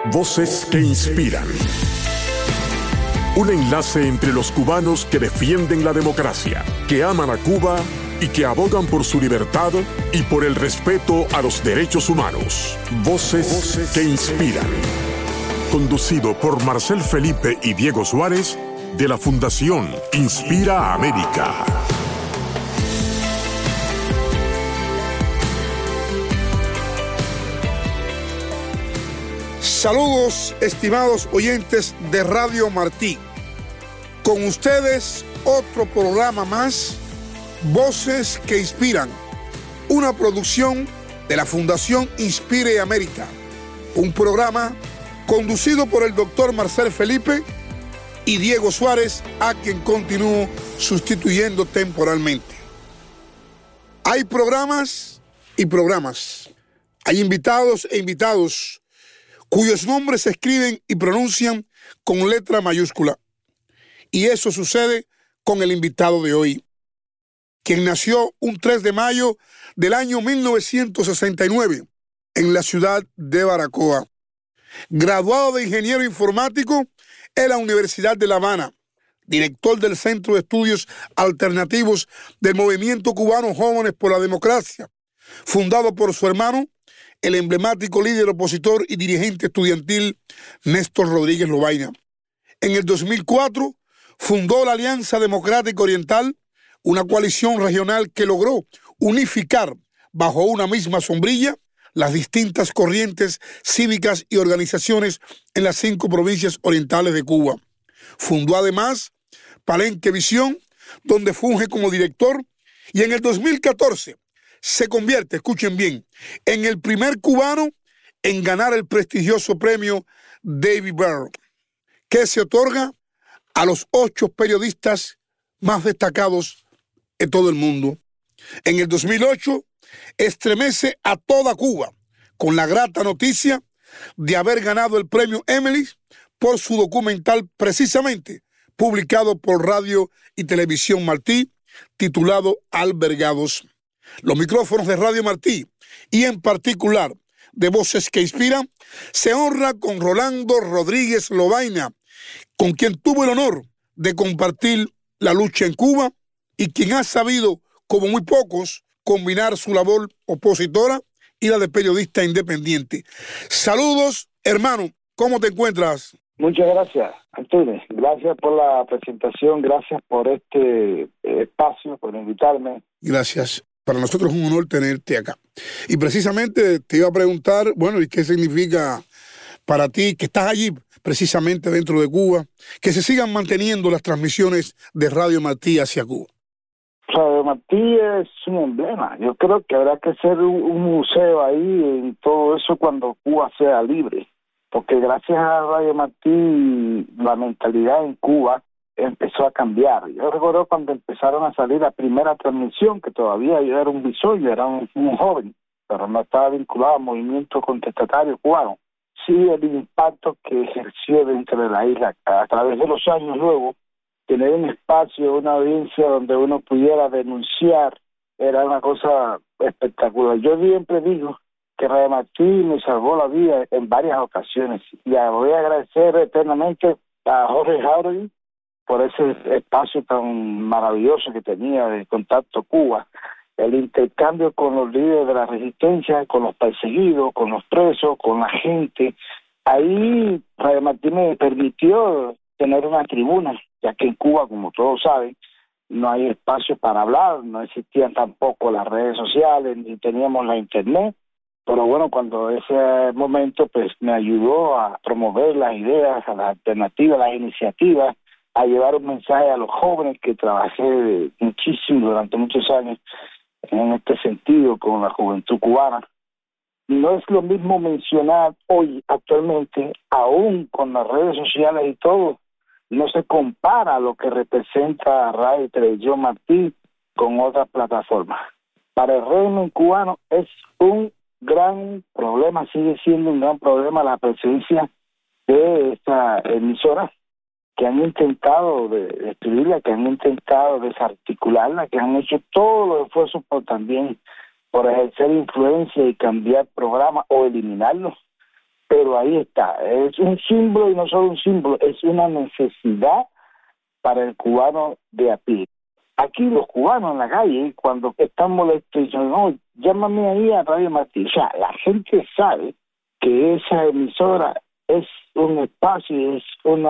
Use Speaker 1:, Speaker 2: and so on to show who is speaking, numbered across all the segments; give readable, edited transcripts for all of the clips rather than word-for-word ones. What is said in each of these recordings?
Speaker 1: Voces que inspiran. Un enlace entre los cubanos que defienden la democracia, que aman a Cuba y que abogan por su libertad y por el respeto a los derechos humanos. Voces que inspiran. Conducido por Marcel Felipe y Diego Suárez, de la Fundación Inspira América.
Speaker 2: Saludos, estimados oyentes de Radio Martí. Con ustedes, otro programa más, Voces que Inspiran, una producción de la Fundación Inspire América, un programa conducido por el doctor Marcel Felipe y Diego Suárez, a quien continúo sustituyendo temporalmente. Hay programas y programas, hay invitados e invitados cuyos nombres se escriben y pronuncian con letra mayúscula. Y eso sucede con el invitado de hoy, quien nació un 3 de mayo del año 1969 en la ciudad de Baracoa. Graduado de ingeniero informático en la Universidad de La Habana, director del Centro de Estudios Alternativos del Movimiento Cubano Jóvenes por la Democracia, fundado por su hermano, el emblemático líder opositor y dirigente estudiantil Néstor Rodríguez Lobaina. En el 2004 fundó la Alianza Democrática Oriental, una coalición regional que logró unificar bajo una misma sombrilla las distintas corrientes cívicas y organizaciones en las 5 provincias orientales de Cuba. Fundó además Palenque Visión, donde funge como director, y en el 2014 se convierte, escuchen bien, en el primer cubano en ganar el prestigioso premio David Bell, que se otorga a los 8 periodistas más destacados de todo el mundo. En el 2008 estremece a toda Cuba con la grata noticia de haber ganado el premio Emily por su documental, precisamente publicado por Radio y Televisión Martí, titulado Albergados. Los micrófonos de Radio Martí, y en particular de Voces que Inspiran, se honra con Rolando Rodríguez Lobaina, con quien tuvo el honor de compartir la lucha en Cuba y quien ha sabido, como muy pocos, combinar su labor opositora y la de periodista independiente. Saludos, hermano, ¿cómo te encuentras?
Speaker 3: Muchas gracias, Antonio. Gracias por la presentación, gracias por este espacio, por invitarme.
Speaker 2: Gracias. Para nosotros es un honor tenerte acá. Y precisamente te iba a preguntar, bueno, ¿y qué significa para ti que estás allí, precisamente dentro de Cuba, que se sigan manteniendo las transmisiones de Radio Martí hacia Cuba?
Speaker 3: Radio Martí es un emblema. Yo creo que habrá que hacer un museo ahí en todo eso cuando Cuba sea libre. Porque gracias a Radio Martí la mentalidad en Cuba empezó a cambiar. Yo recuerdo cuando empezaron a salir la primera transmisión, que todavía yo era un bisoño, era un joven, pero no estaba vinculado al movimiento contestatario cubano. Sí, el impacto que ejerció dentro de la isla a través de los años luego, tener un espacio, una audiencia donde uno pudiera denunciar, era una cosa espectacular. Yo siempre digo que Radio Martí me salvó la vida en varias ocasiones. Y voy a agradecer eternamente a Jorge Jauregui por ese espacio tan maravilloso que tenía de Contacto Cuba, el intercambio con los líderes de la resistencia, con los perseguidos, con los presos, con la gente. Ahí Radio Martí me permitió tener una tribuna, ya que en Cuba, como todos saben, no hay espacio para hablar, no existían tampoco las redes sociales, ni teníamos la internet, pero bueno, cuando ese momento pues me ayudó a promover las ideas, a las alternativas, las iniciativas, a llevar un mensaje a los jóvenes, que trabajé muchísimo durante muchos años en este sentido con la juventud cubana. No es lo mismo mencionar hoy, actualmente, aún con las redes sociales y todo, no se compara lo que representa Radio y Televisión Martí con otras plataformas. Para el régimen cubano es un gran problema, sigue siendo un gran problema la presencia de esta emisora, que han intentado destruirla, que han intentado desarticularla, que han hecho todos los esfuerzos por ejercer influencia y cambiar programas o eliminarlos. pero ahí está. Es un símbolo y no solo un símbolo, es una necesidad para el cubano de a pie. Aquí los cubanos en la calle, cuando están molestos, dicen, no, llámame ahí a Radio Martí. O sea, la gente sabe que esa emisora es un espacio, es un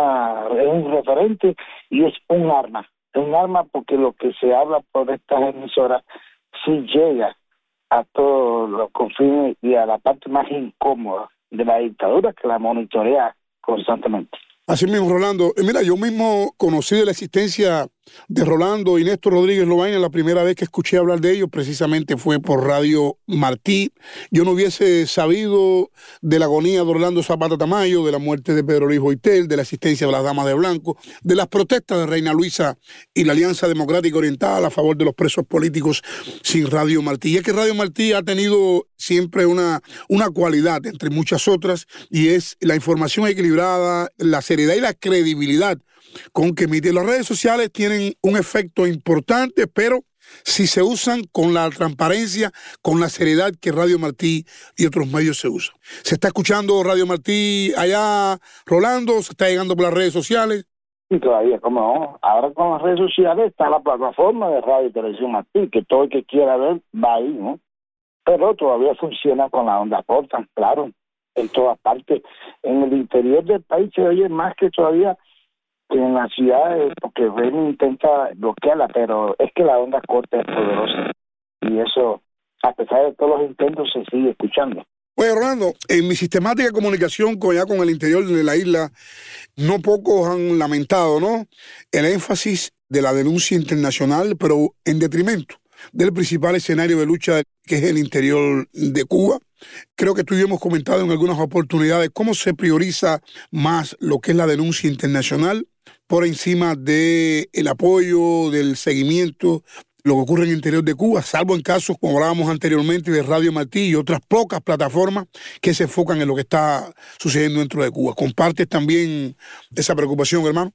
Speaker 3: referente y es un arma. Un arma porque lo que se habla por estas emisoras sí llega a todos los confines y a la parte más incómoda de la dictadura, que la monitorea constantemente.
Speaker 2: Así mismo, Rolando. Mira, yo mismo conocí de la existencia de Rolando y Néstor Rodríguez Lobaina. La primera vez que escuché hablar de ellos precisamente fue por Radio Martí. Yo no hubiese sabido de la agonía de Orlando Zapata Tamayo, de la muerte de Pedro Luis Boitel, de la existencia de las Damas de Blanco, de las protestas de Reina Luisa y la Alianza Democrática Oriental a favor de los presos políticos sin Radio Martí. Y es que Radio Martí ha tenido siempre una cualidad, entre muchas otras, y es la información equilibrada, la seriedad y la credibilidad con que emite. Las redes sociales tienen un efecto importante, pero si se usan con la transparencia, con la seriedad que Radio Martí y otros medios se usan. ¿Se está escuchando Radio Martí allá, Rolando? ¿Se está llegando por las redes sociales?
Speaker 3: Sí, todavía, ¿cómo no? Ahora con las redes sociales está la plataforma de Radio y Televisión Martí, que todo el que quiera ver va ahí, ¿no? Pero todavía funciona con la onda corta, claro, en todas partes. En el interior del país se oye más que todavía que en las ciudades, porque Ren intenta bloquearla, pero es que la onda corta es poderosa. Y eso, a pesar de todos los intentos, se sigue escuchando.
Speaker 2: Oye, Rolando, en mi sistemática de comunicación con el interior de la isla, no pocos han lamentado, ¿no?, el énfasis de la denuncia internacional, pero en detrimento del principal escenario de lucha que es el interior de Cuba. Creo que tú y yo hemos comentado en algunas oportunidades cómo se prioriza más lo que es la denuncia internacional por encima del apoyo, del seguimiento, lo que ocurre en el interior de Cuba, salvo en casos, como hablábamos anteriormente, de Radio Martí y otras pocas plataformas que se enfocan en lo que está sucediendo dentro de Cuba. ¿Compartes también esa preocupación, hermano?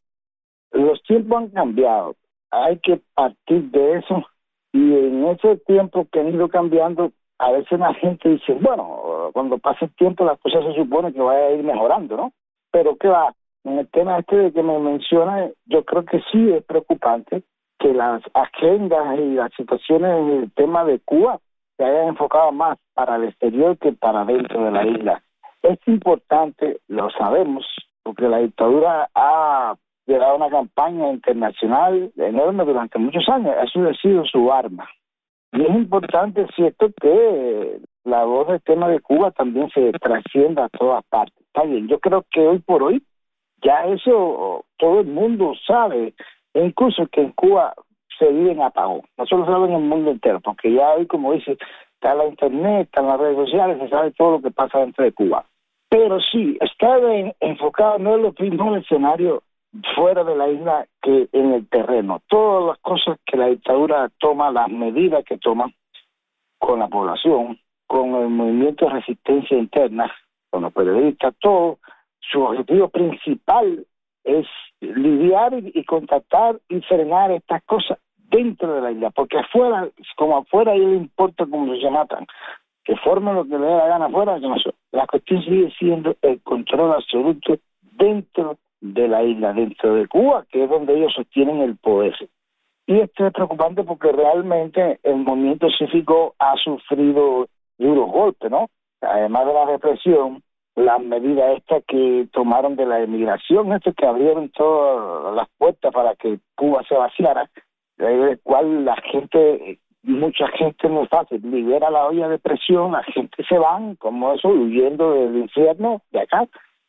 Speaker 3: Los tiempos han cambiado. Hay que partir de eso. Y en ese tiempo que han ido cambiando, a veces la gente dice, bueno, cuando pase el tiempo las cosas se supone que vaya a ir mejorando, ¿no? Pero ¿qué va? En el tema este de que me menciona, yo creo que sí es preocupante que las agendas y las situaciones en el tema de Cuba se hayan enfocado más para el exterior que para dentro de la isla. Es importante, lo sabemos, porque la dictadura ha llevado una campaña internacional enorme durante muchos años. Eso ha sido su arma. Y es importante, cierto, que la voz del tema de Cuba también se trascienda a todas partes. Está bien, yo creo que hoy por hoy ya eso todo el mundo sabe, e incluso que en Cuba se vive en apagón. No solo se sabe en el mundo entero, porque ya hoy, como dice, está la internet, están las redes sociales, se sabe todo lo que pasa dentro de Cuba. Pero sí, está enfocado no en lo mismo el escenario fuera de la isla que en el terreno. Todas las cosas que la dictadura toma, las medidas que toma con la población, con el movimiento de resistencia interna, con los periodistas, todo, su objetivo principal es lidiar y contactar y frenar estas cosas dentro de la isla, porque afuera, como afuera, a ellos les importa cómo se matan, que formen lo que les dé la gana afuera, la cuestión sigue siendo el control absoluto dentro de la isla, dentro de Cuba, que es donde ellos sostienen el poder. Y esto es preocupante porque realmente el movimiento cívico ha sufrido duros golpes, ¿no? Además de la represión, las medidas estas que tomaron de la emigración, que abrieron todas las puertas para que Cuba se vaciara, el cual la gente, mucha gente no es fácil, libera la olla de presión, la gente se van, como eso, huyendo del infierno de acá.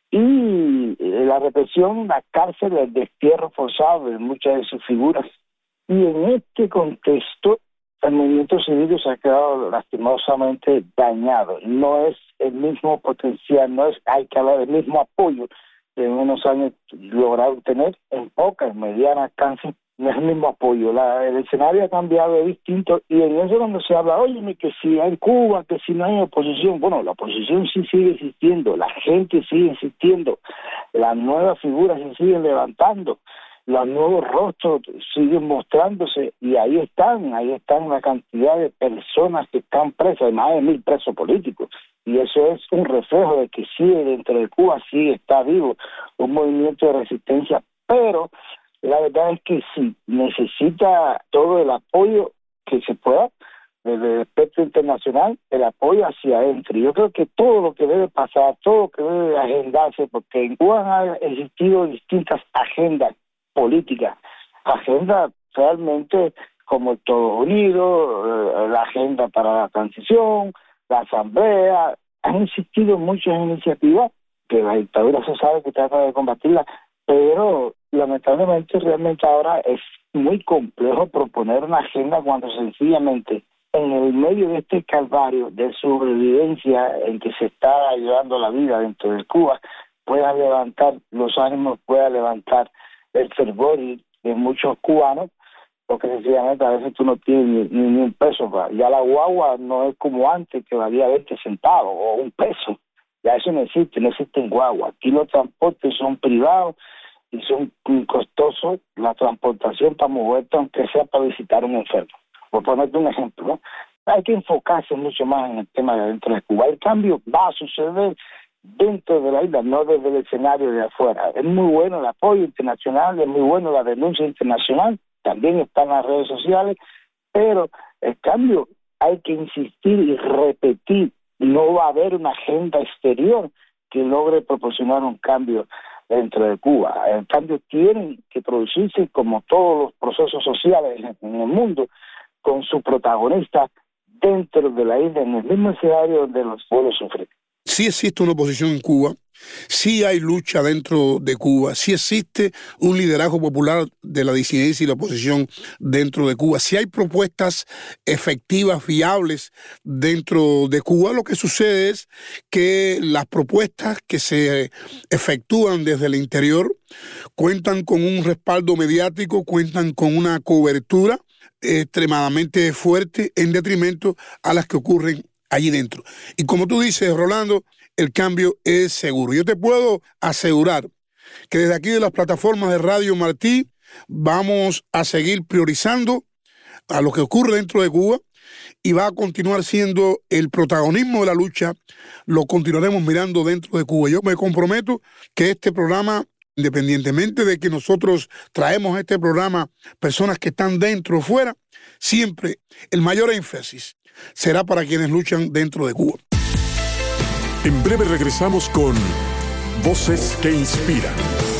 Speaker 3: Y la represión, la cárcel, el destierro forzado de muchas de sus figuras. Y en este contexto, el movimiento civil se ha quedado lastimosamente dañado. No es el mismo potencial, hay que hablar del mismo apoyo que en unos años lograron tener en pocas, medianas alcance. No es el mismo apoyo, el escenario ha cambiado, es distinto, y en eso cuando se habla, oye, que si hay Cuba, que si no hay oposición, bueno, la oposición sí sigue existiendo, la gente sigue existiendo, las nuevas figuras se siguen levantando, los nuevos rostros siguen mostrándose, y ahí están la cantidad de personas que están presas, hay más de 1,000 presos políticos, y eso es un reflejo de que sí, dentro de Cuba sí está vivo un movimiento de resistencia, pero la verdad es que sí, necesita todo el apoyo que se pueda, desde el aspecto internacional, el apoyo hacia adentro. Yo creo que todo lo que debe pasar, todo lo que debe agendarse, porque en Cuba han existido distintas agendas políticas, agendas realmente como Estados Unidos, la agenda para la transición, la asamblea, han existido muchas iniciativas que la dictadura se sabe que trata de combatirla, pero lamentablemente realmente ahora es muy complejo proponer una agenda cuando sencillamente en el medio de este calvario de sobrevivencia en que se está llevando la vida dentro de Cuba, pueda levantar los ánimos, pueda levantar el fervor de muchos cubanos, porque sencillamente a veces tú no tienes ni un peso. Ya la guagua no es como antes, que valía 20 centavos o un peso. Ya eso no existen guaguas. Aquí los transportes son privados y son costosos, la transportación para moverte, aunque sea para visitar a un enfermo. Por ponerte un ejemplo, ¿no? Hay que enfocarse mucho más en el tema de dentro de Cuba. El cambio va a suceder dentro de la isla, no desde el escenario de afuera. Es muy bueno el apoyo internacional, es muy bueno la denuncia internacional, también están las redes sociales, pero el cambio hay que insistir y repetir. No va a haber una agenda exterior que logre proporcionar un cambio dentro de Cuba. El cambio tiene que producirse, como todos los procesos sociales en el mundo, con su protagonista dentro de la isla, en el mismo escenario donde los pueblos sufren.
Speaker 2: Sí existe una oposición en Cuba, sí hay lucha dentro de Cuba, sí existe un liderazgo popular de la disidencia y la oposición dentro de Cuba, sí hay propuestas efectivas, viables dentro de Cuba. Lo que sucede es que las propuestas que se efectúan desde el interior cuentan con un respaldo mediático, cuentan con una cobertura extremadamente fuerte en detrimento a las que ocurren allí dentro. Y como tú dices, Rolando, el cambio es seguro. Yo te puedo asegurar que desde aquí de las plataformas de Radio Martí vamos a seguir priorizando a lo que ocurre dentro de Cuba y va a continuar siendo el protagonismo de la lucha, lo continuaremos mirando dentro de Cuba. Yo me comprometo que este programa, independientemente de que nosotros traemos a este programa personas que están dentro o fuera, siempre el mayor énfasis será para quienes luchan dentro de Cuba.
Speaker 1: En breve regresamos con Voces que Inspiran.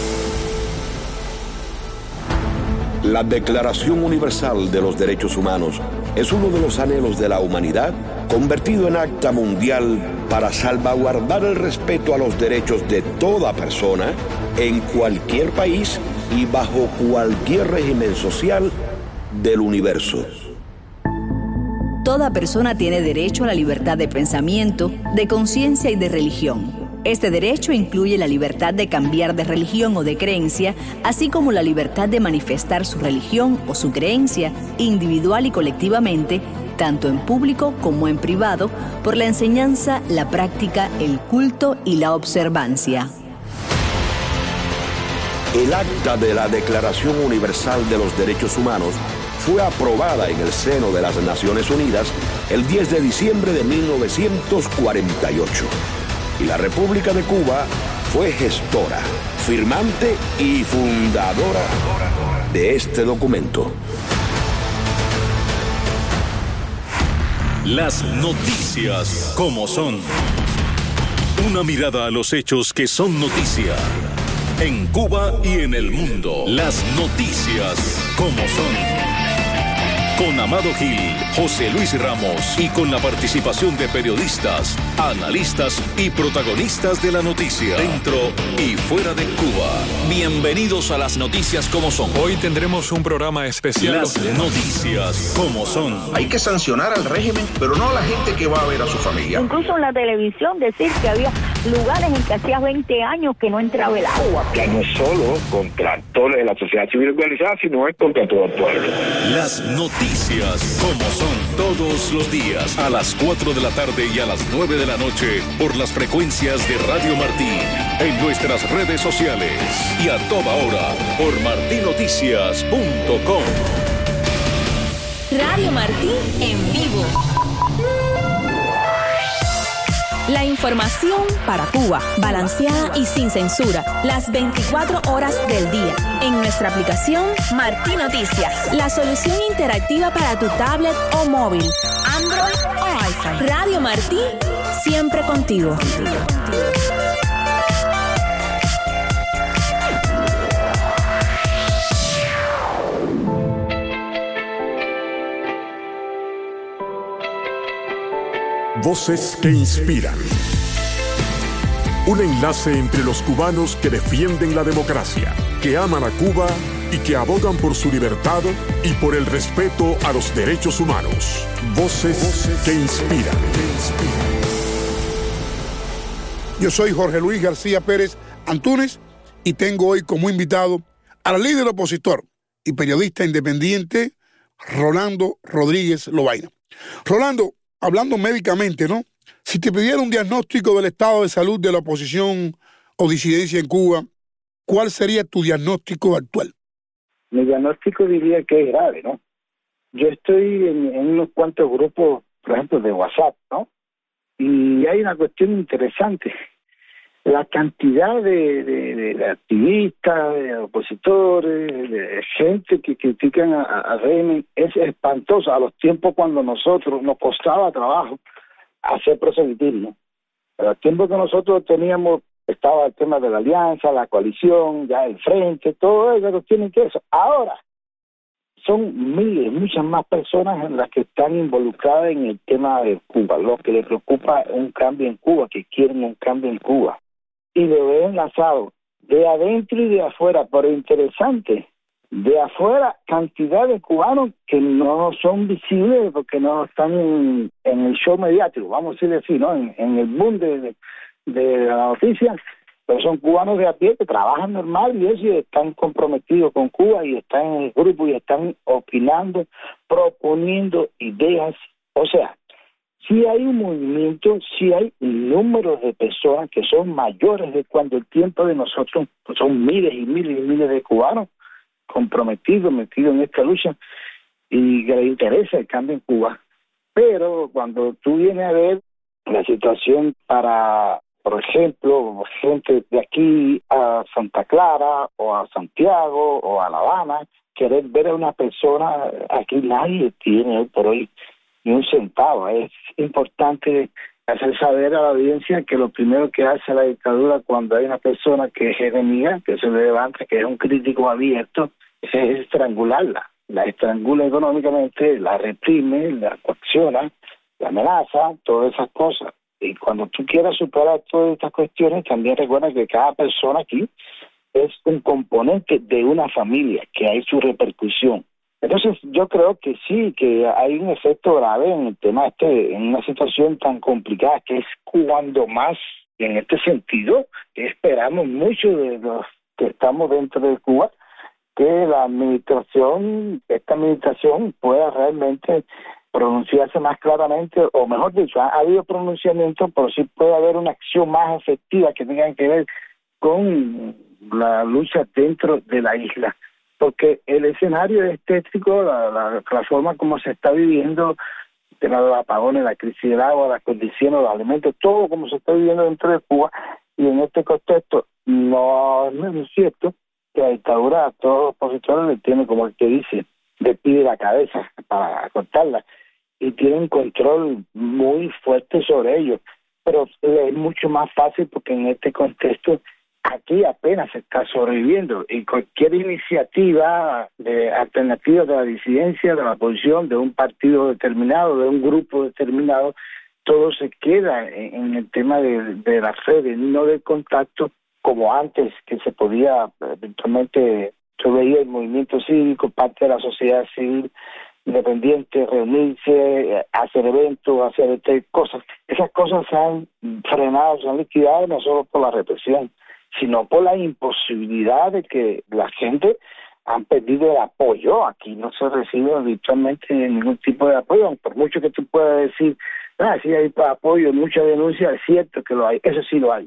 Speaker 4: La Declaración Universal de los Derechos Humanos es uno de los anhelos de la humanidad convertido en acta mundial para salvaguardar el respeto a los derechos de toda persona en cualquier país y bajo cualquier régimen social del universo.
Speaker 5: Toda persona tiene derecho a la libertad de pensamiento, de conciencia y de religión. Este derecho incluye la libertad de cambiar de religión o de creencia, así como la libertad de manifestar su religión o su creencia, individual y colectivamente, tanto en público como en privado, por la enseñanza, la práctica, el culto y la observancia.
Speaker 4: El acta de la Declaración Universal de los Derechos Humanos fue aprobada en el seno de las Naciones Unidas el 10 de diciembre de 1948. Y la República de Cuba fue gestora, firmante y fundadora de este documento.
Speaker 6: Las noticias como son. Una mirada a los hechos que son noticia. En Cuba y en el mundo. Las noticias como son. Con Amado Gil, José Luis Ramos y con la participación de periodistas, analistas y protagonistas de la noticia dentro y fuera de Cuba. Bienvenidos a Las Noticias como son.
Speaker 7: Hoy tendremos un programa especial.
Speaker 6: Las noticias como son.
Speaker 8: Hay que sancionar al régimen, pero no a la gente que va a ver a su familia.
Speaker 9: Incluso en la televisión decir que había lugares en que hacía 20 años que no entraba el agua.
Speaker 10: Ya no solo contra actores de la sociedad civil organizada, sino es contra todo el pueblo.
Speaker 6: Las noticias como son, todos los días a las 4 de la tarde y a las 9 de la noche por las frecuencias de Radio Martí, en nuestras redes sociales y a toda hora por martinoticias.com.
Speaker 5: Radio Martí en vivo.
Speaker 11: La información para Cuba, balanceada y sin censura, las 24 horas del día. En nuestra aplicación Martí Noticias, la solución interactiva para tu tablet o móvil, Android o iPhone. Radio Martí, siempre contigo.
Speaker 1: Voces que inspiran. Un enlace entre los cubanos que defienden la democracia, que aman a Cuba y que abogan por su libertad y por el respeto a los derechos humanos. Voces que inspiran.
Speaker 2: Yo soy Jorge Luis García Pérez Antúnez y tengo hoy como invitado al líder opositor y periodista independiente Rolando Rodríguez Lobaina. Rolando, hablando médicamente, ¿no? Si te pidiera un diagnóstico del estado de salud de la oposición o disidencia en Cuba, ¿cuál sería tu diagnóstico actual?
Speaker 3: Mi diagnóstico diría que es grave, ¿no? Yo estoy en unos cuantos grupos, por ejemplo, de WhatsApp, ¿no? Y hay una cuestión interesante. La cantidad de activistas, de opositores, de gente que critican a régimen es espantosa a los tiempos cuando nosotros nos costaba trabajo hacer proselitismo. A los tiempos que nosotros teníamos, estaba el tema de la alianza, la coalición, ya el frente, todo eso que tienen que eso. Ahora son miles, muchas más personas en las que están involucradas en el tema de Cuba, lo que les preocupa un cambio en Cuba, que quieren un cambio en Cuba. Y lo veo enlazado de adentro y de afuera, pero interesante, de afuera cantidad de cubanos que no son visibles porque no están en el show mediático, vamos a decir así, ¿no? En el boom de la noticia, pero son cubanos de a pie que trabajan normal y eso, y están comprometidos con Cuba y están en el grupo y están opinando, proponiendo ideas, o sea, sí hay un movimiento, sí hay números de personas que son mayores de cuando el tiempo de nosotros, pues son miles y miles y miles de cubanos comprometidos, metidos en esta lucha y que les interesa el cambio en Cuba. Pero cuando tú vienes a ver la situación para, por ejemplo, gente de aquí a Santa Clara o a Santiago o a La Habana, querer ver a una persona, aquí nadie tiene hoy por hoy ni un centavo. Es importante hacer saber a la audiencia que lo primero que hace la dictadura cuando hay una persona que es enemiga, que se le levanta, que es un crítico abierto, es estrangularla. La estrangula económicamente, la reprime, la coacciona, la amenaza, todas esas cosas. Y cuando tú quieras superar todas estas cuestiones, también recuerda que cada persona aquí es un componente de una familia, que hay su repercusión. Entonces yo creo que sí, que hay un efecto grave en el tema en una situación tan complicada, que es cuando más, en este sentido, que esperamos mucho de los que estamos dentro de Cuba, que esta administración pueda realmente pronunciarse más claramente, o mejor dicho, ha habido pronunciamiento, pero sí puede haber una acción más efectiva que tenga que ver con la lucha dentro de la isla. Porque el escenario es tétrico, la forma como se está viviendo, el tema de los apagones, la crisis del agua, las condiciones, los alimentos, todo como se está viviendo dentro de Cuba, y en este contexto no es cierto que la dictadura a todos los opositores le tiene, como el que dice, le pide la cabeza para cortarla, y tiene un control muy fuerte sobre ellos, pero es mucho más fácil porque en este contexto aquí apenas se está sobreviviendo, y cualquier iniciativa de alternativa de la disidencia, de la oposición, de un partido determinado, de un grupo determinado, todo se queda en el tema de las redes, no del contacto como antes, que se podía eventualmente, yo veía el movimiento cívico, parte de la sociedad civil independiente, reunirse, hacer eventos, hacer cosas. Esas cosas se han frenado, se han liquidado no solo por la represión, sino por la imposibilidad de que la gente han perdido el apoyo. Aquí no se recibe habitualmente ningún tipo de apoyo, por mucho que tú puedas decir, sí hay apoyo, mucha denuncia, es cierto que lo hay, eso sí lo hay.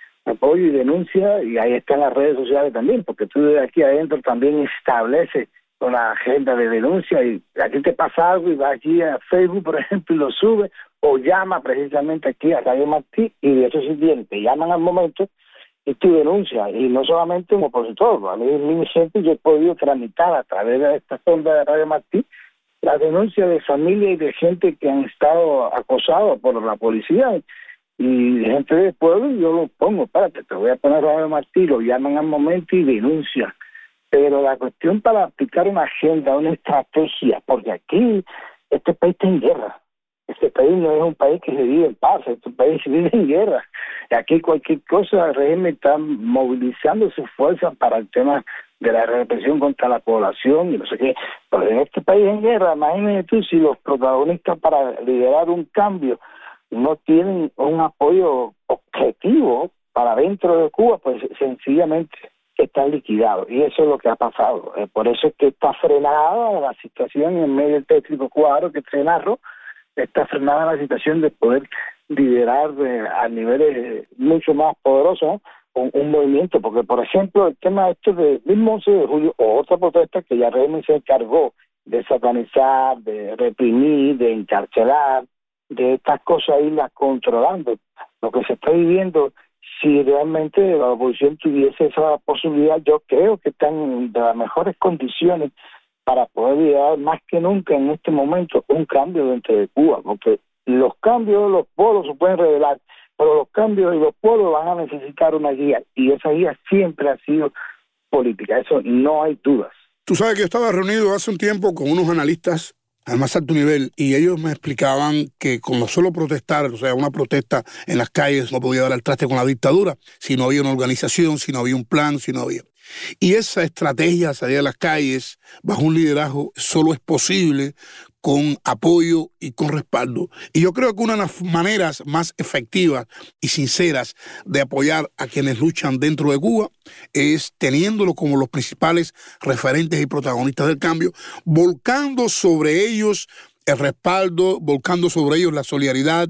Speaker 3: Apoyo y denuncia, y ahí están las redes sociales también, porque tú de aquí adentro también estableces una agenda de denuncia, y aquí te pasa algo y va aquí a Facebook, por ejemplo, y lo sube, o llama precisamente aquí a Radio Martí, y de eso sí tiene, te llaman al momento y tu denuncia, y no solamente un opositor, a mí en siempre yo he podido tramitar a través de esta sonda de Radio Martí la denuncia de familia y de gente que han estado acosados por la policía y gente del pueblo, y yo lo pongo, espérate, te voy a poner Radio Martí, lo llaman al momento y denuncia. Pero la cuestión para aplicar una agenda, una estrategia, porque aquí este país está en guerra. Este país no es un país que se vive en paz, este país se vive en guerra. Y aquí cualquier cosa, el régimen está movilizando sus fuerzas para el tema de la represión contra la población y no sé qué. Pero en este país en guerra, imagínate tú, si los protagonistas para liderar un cambio no tienen un apoyo objetivo para dentro de Cuba, pues sencillamente están liquidados. Y eso es lo que ha pasado. Por eso es que está frenada la situación en medio del tétrico cuadro que se narró, está frenada la situación de poder liderar a niveles mucho más poderosos un movimiento, porque por ejemplo el tema este del mismo 11 de julio o otra protesta que ya régimen se encargó de satanizar, de reprimir, de encarcelar, de estas cosas irlas controlando. Lo que se está viviendo, si realmente la oposición tuviese esa posibilidad, yo creo que están en las mejores condiciones para poder liderar más que nunca en este momento un cambio dentro de Cuba, porque los cambios, los polos se pueden revelar, pero los cambios y los polos van a necesitar una guía, y esa guía siempre ha sido política, eso no hay dudas.
Speaker 2: Tú sabes que yo estaba reunido hace un tiempo con unos analistas al más alto nivel, y ellos me explicaban que con no solo protestar, o sea, una protesta en las calles no podía dar al traste con la dictadura, si no había una organización, si no había un plan, si no había... Y esa estrategia de salir a las calles bajo un liderazgo solo es posible con apoyo y con respaldo. Y yo creo que una de las maneras más efectivas y sinceras de apoyar a quienes luchan dentro de Cuba es teniéndolo como los principales referentes y protagonistas del cambio, volcando sobre ellos el respaldo, volcando sobre ellos la solidaridad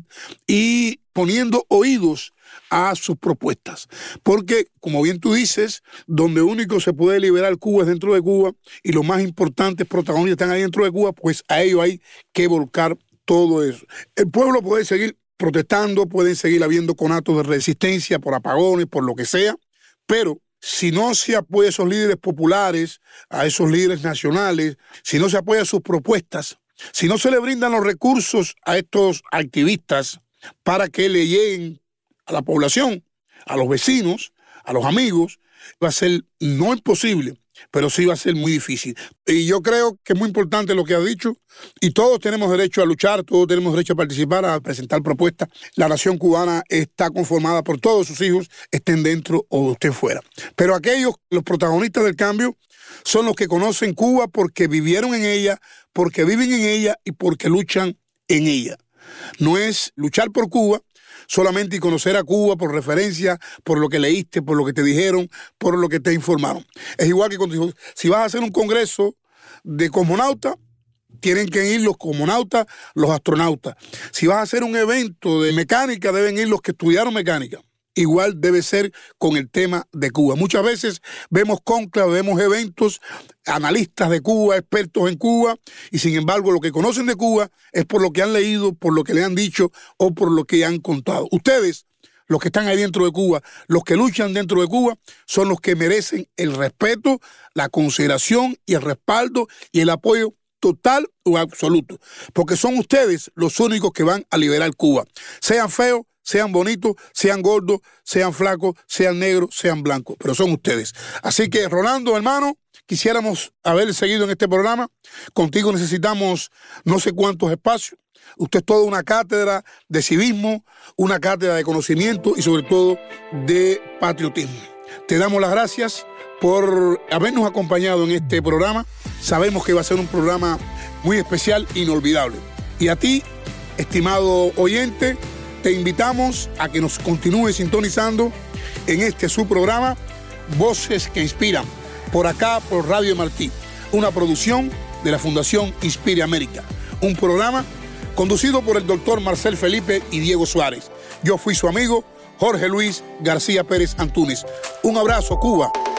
Speaker 2: y poniendo oídos a sus propuestas. Porque, como bien tú dices, donde único se puede liberar Cuba es dentro de Cuba, y los más importantes protagonistas están ahí dentro de Cuba, pues a ellos hay que volcar todo eso. El pueblo puede seguir protestando, pueden seguir habiendo conatos de resistencia por apagones, por lo que sea, pero si no se apoya a esos líderes populares, a esos líderes nacionales, si no se apoya a sus propuestas, si no se le brindan los recursos a estos activistas para que le lleguen a la población, a los vecinos, a los amigos, va a ser no imposible, pero sí va a ser muy difícil. Y yo creo que es muy importante lo que ha dicho, y todos tenemos derecho a luchar, todos tenemos derecho a participar, a presentar propuestas. La nación cubana está conformada por todos sus hijos, estén dentro o estén fuera. Pero aquellos, los protagonistas del cambio, son los que conocen Cuba porque vivieron en ella, porque viven en ella y porque luchan en ella. No es luchar por Cuba solamente y conocer a Cuba por referencia, por lo que leíste, por lo que te dijeron, por lo que te informaron. Es igual que cuando, si vas a hacer un congreso de cosmonautas, tienen que ir los cosmonautas, los astronautas. Si vas a hacer un evento de mecánica, deben ir los que estudiaron mecánica. Igual debe ser con el tema de Cuba. Muchas veces vemos cónclaves, vemos eventos, analistas de Cuba, expertos en Cuba, y sin embargo lo que conocen de Cuba es por lo que han leído, por lo que le han dicho o por lo que han contado. Ustedes, los que están ahí dentro de Cuba, los que luchan dentro de Cuba, son los que merecen el respeto, la consideración y el respaldo y el apoyo total o absoluto, porque son ustedes los únicos que van a liberar Cuba. Sean feos, sean bonitos, sean gordos, sean flacos, sean negros, sean blancos, pero son ustedes. Así que, Rolando, hermano, quisiéramos haber seguido en este programa. Contigo necesitamos no sé cuántos espacios. Usted es toda una cátedra de civismo, una cátedra de conocimiento y sobre todo de patriotismo. Te damos las gracias por habernos acompañado en este programa. Sabemos que va a ser un programa muy especial, inolvidable. Y a ti, estimado oyente, te invitamos a que nos continúes sintonizando en este su programa, Voces que Inspiran, por acá por Radio Martí, una producción de la Fundación Inspire América, un programa conducido por el doctor Marcel Felipe y Diego Suárez. Yo fui su amigo Jorge Luis García Pérez Antúnez. Un abrazo, Cuba.